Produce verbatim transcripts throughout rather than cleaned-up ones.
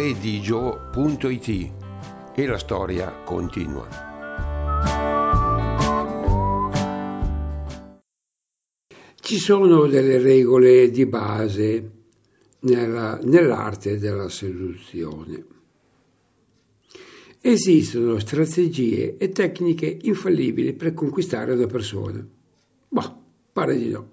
redigio punto it e la storia continua. Ci sono delle regole di base nella, nell'arte della seduzione. Esistono strategie e tecniche infallibili per conquistare una persona? Boh, pare di no.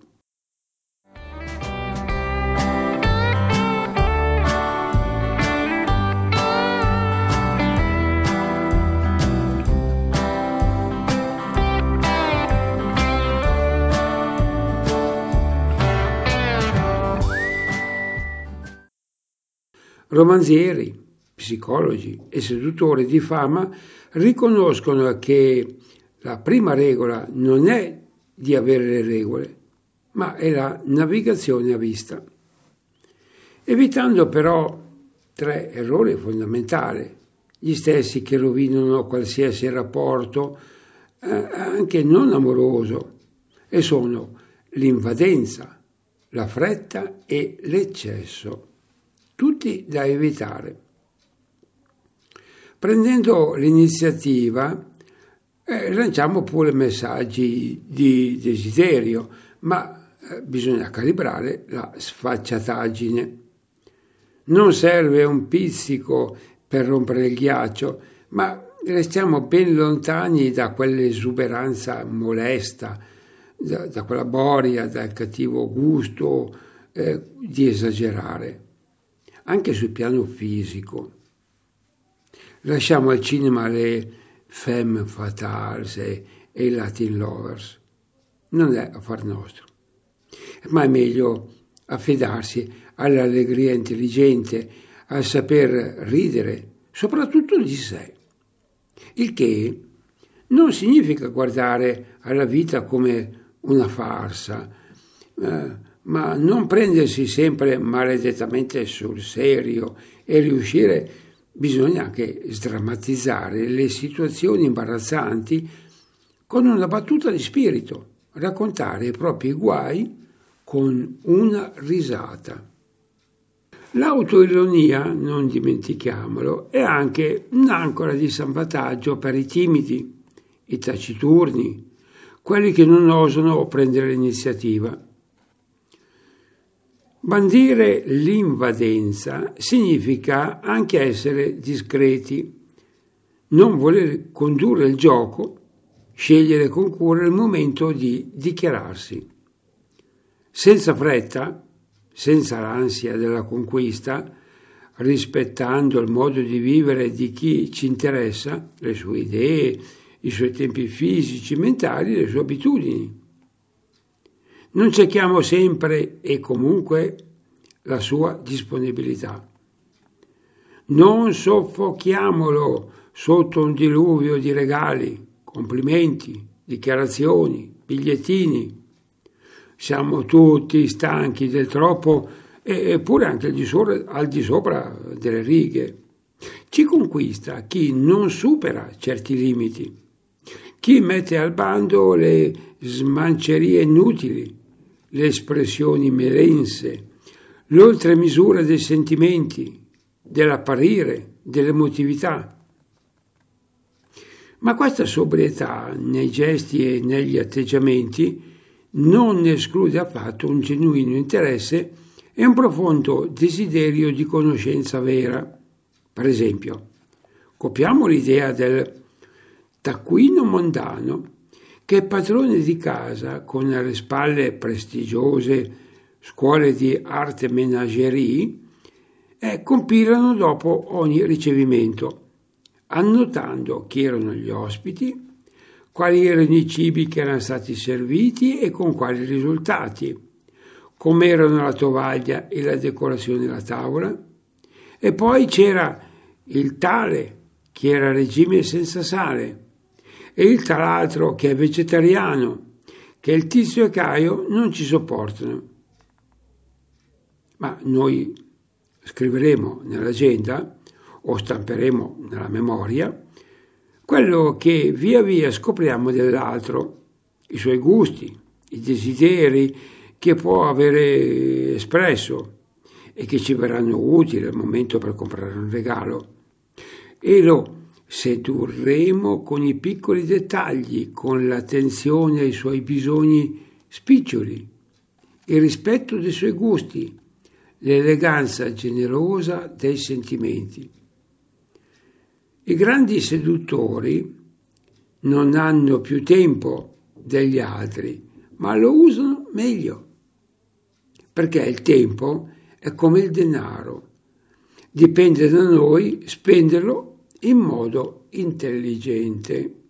Romanzieri, psicologi e seduttori di fama riconoscono che la prima regola non è di avere le regole, ma è la navigazione a vista. Evitando però tre errori fondamentali, gli stessi che rovinano qualsiasi rapporto, eh, anche non amoroso, e sono l'invadenza, la fretta e l'eccesso. Tutti da evitare. Prendendo l'iniziativa eh, lanciamo pure messaggi di desiderio, ma eh, bisogna calibrare la sfacciataggine. Non serve un pizzico per rompere il ghiaccio, ma restiamo ben lontani da quell'esuberanza molesta, da, da quella boria, dal cattivo gusto eh, di esagerare. Anche sul piano fisico. Lasciamo al cinema le femme fatales e, e i Latin lovers. Non è affar nostro. Ma è meglio affidarsi all'allegria intelligente, al saper ridere, soprattutto di sé. Il che non significa guardare alla vita come una farsa, eh, ma non prendersi sempre maledettamente sul serio e riuscire, bisogna anche sdrammatizzare le situazioni imbarazzanti con una battuta di spirito, raccontare i propri guai con una risata. L'autoironia, non dimentichiamolo, è anche un'ancora di salvataggio per i timidi, i taciturni, quelli che non osano prendere l'iniziativa. Bandire l'invadenza significa anche essere discreti, non voler condurre il gioco, scegliere con cura il momento di dichiararsi. Senza fretta, senza l'ansia della conquista, rispettando il modo di vivere di chi ci interessa, le sue idee, i suoi tempi fisici, mentali, le sue abitudini. Non cerchiamo sempre e comunque la sua disponibilità. Non soffochiamolo sotto un diluvio di regali, complimenti, dichiarazioni, bigliettini. Siamo tutti stanchi del troppo eppure anche al di sopra, al di sopra delle righe. Ci conquista chi non supera certi limiti, chi mette al bando le smancerie inutili, le espressioni melense, l'oltremisura dei sentimenti, dell'apparire, dell'emotività. Ma questa sobrietà nei gesti e negli atteggiamenti non ne esclude affatto un genuino interesse e un profondo desiderio di conoscenza vera. Per esempio, copiamo l'idea del taccuino mondano che è padrone di casa con alle spalle prestigiose scuole di arte menagerie e compilano dopo ogni ricevimento, annotando chi erano gli ospiti, quali erano i cibi che erano stati serviti e con quali risultati, com'erano la tovaglia e la decorazione della tavola, e poi c'era il tale che era a regime senza sale, e il tal altro che è vegetariano, che il Tizio e Caio non ci sopportano. Ma noi scriveremo nell'agenda o stamperemo nella memoria quello che via via scopriamo dell'altro, i suoi gusti, i desideri che può avere espresso e che ci verranno utili al momento per comprare un regalo. E lo sedurremo con i piccoli dettagli, con l'attenzione ai suoi bisogni spiccioli, il rispetto dei suoi gusti, l'eleganza generosa dei sentimenti. I grandi seduttori non hanno più tempo degli altri, ma lo usano meglio, perché il tempo è come il denaro, dipende da noi spenderlo in modo intelligente.